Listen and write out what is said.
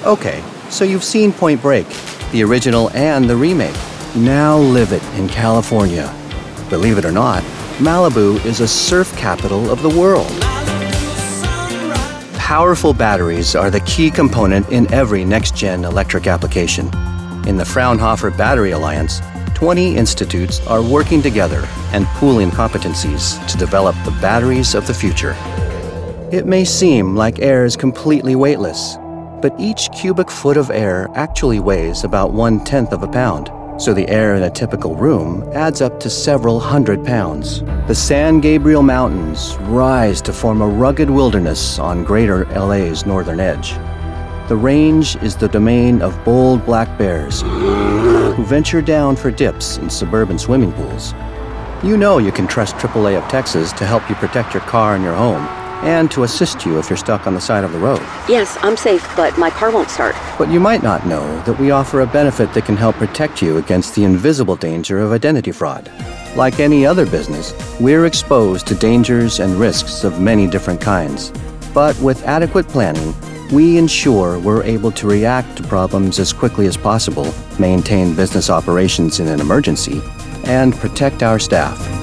Okay, so you've seen Point Break, the original and the remake. Now live it in California. Believe it or not, Malibu is a surf capital of the world. Powerful batteries are the key component in every next-gen electric application. In the Fraunhofer Battery Alliance, 20 institutes are working together and pooling competencies to develop the batteries of the future. It may seem like air is completely weightless, but each cubic foot of air actually weighs about 1/10 of a pound. So the air in a typical room adds up to several hundred pounds. The San Gabriel Mountains rise to form a rugged wilderness on greater LA's northern edge. The range is the domain of bold black bears who venture down for dips in suburban swimming pools. You know you can trust AAA of Texas to help you protect your car and your home, and to assist you if you're stuck on the side of the road. Yes, I'm safe, but my car won't start. But you might not know that we offer a benefit that can help protect you against the invisible danger of identity fraud. Like any other business, we're exposed to dangers and risks of many different kinds. But with adequate planning, we ensure we're able to react to problems as quickly as possible, maintain business operations in an emergency, and protect our staff.